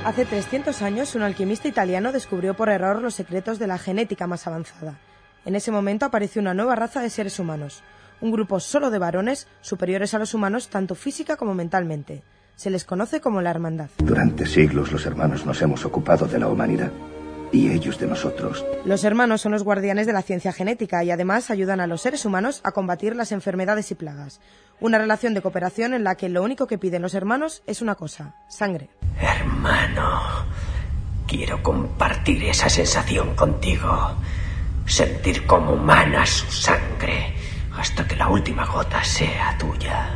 Hace 300 años, un alquimista italiano descubrió por error los secretos de la genética más avanzada. En ese momento apareció una nueva raza de seres humanos, un grupo solo de varones superiores a los humanos tanto física como mentalmente. Se les conoce como la Hermandad. Durante siglos los hermanos nos hemos ocupado de la humanidad y ellos de nosotros. Los hermanos son los guardianes de la ciencia genética y además ayudan a los seres humanos a combatir las enfermedades y plagas. Una relación de cooperación en la que lo único que piden los hermanos es una cosa: sangre. Hermano, quiero compartir esa sensación contigo. Sentir cómo mana su sangre hasta que la última gota sea tuya.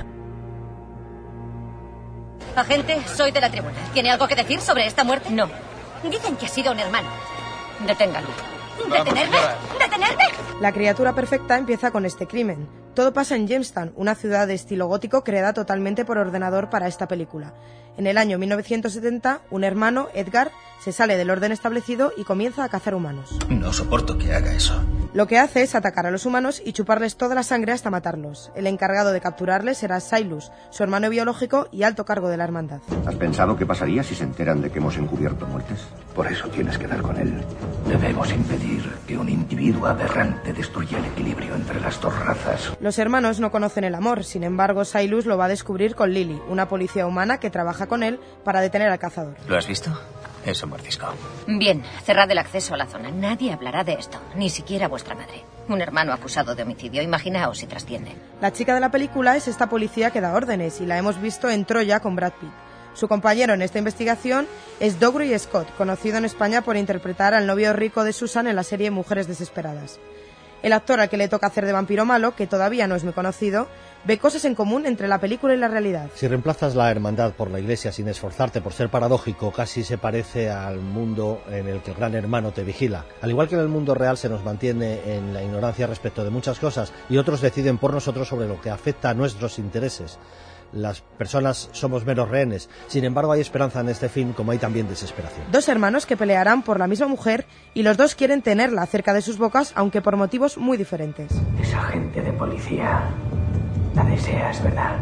Agente, soy de la tribuna. ¿Tiene algo que decir sobre esta muerte? No. Dicen que ha sido un hermano. Deténganlo. ¿Detenerme? ¿Detenerme? La criatura perfecta empieza con este crimen. Todo pasa en Jamestown, una ciudad de estilo gótico creada totalmente por ordenador para esta película. En el año 1970, un hermano, Edgar, se sale del orden establecido y comienza a cazar humanos. No soporto que haga eso. Lo que hace es atacar a los humanos y chuparles toda la sangre hasta matarlos. El encargado de capturarles será Silas, su hermano biológico y alto cargo de la hermandad. ¿Has pensado qué pasaría si se enteran de que hemos encubierto muertes? Por eso tienes que dar con él. Debemos impedir que un individuo aberrante destruya el equilibrio entre las dos razas. Los hermanos no conocen el amor, sin embargo Silas lo va a descubrir con Lily, una policía humana que trabaja con él para detener al cazador. ¿Lo has visto? Es un mordisco. Bien, cerrad el acceso a la zona. Nadie hablará de esto, ni siquiera vuestra madre. Un hermano acusado de homicidio, imaginaos si trasciende. La chica de la película es esta policía que da órdenes y la hemos visto en Troya con Brad Pitt. Su compañero en esta investigación es Dougray Scott, conocido en España por interpretar al novio rico de Susan en la serie Mujeres Desesperadas. El actor al que le toca hacer de vampiro malo, que todavía no es muy conocido, ve cosas en común entre la película y la realidad. Si reemplazas la hermandad por la iglesia sin esforzarte por ser paradójico, casi se parece al mundo en el que el gran hermano te vigila. Al igual que en el mundo real se nos mantiene en la ignorancia respecto de muchas cosas y otros deciden por nosotros sobre lo que afecta a nuestros intereses. Las personas somos meros rehenes. Sin embargo, hay esperanza en este film, como hay también desesperación. Dos hermanos que pelearán por la misma mujer y los dos quieren tenerla cerca de sus bocas, aunque por motivos muy diferentes. Esa agente de policía la deseas, ¿verdad?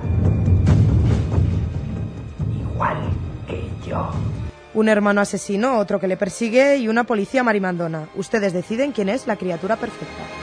Igual que yo. Un hermano asesino, otro que le persigue y una policía marimandona. Ustedes deciden quién es la criatura perfecta.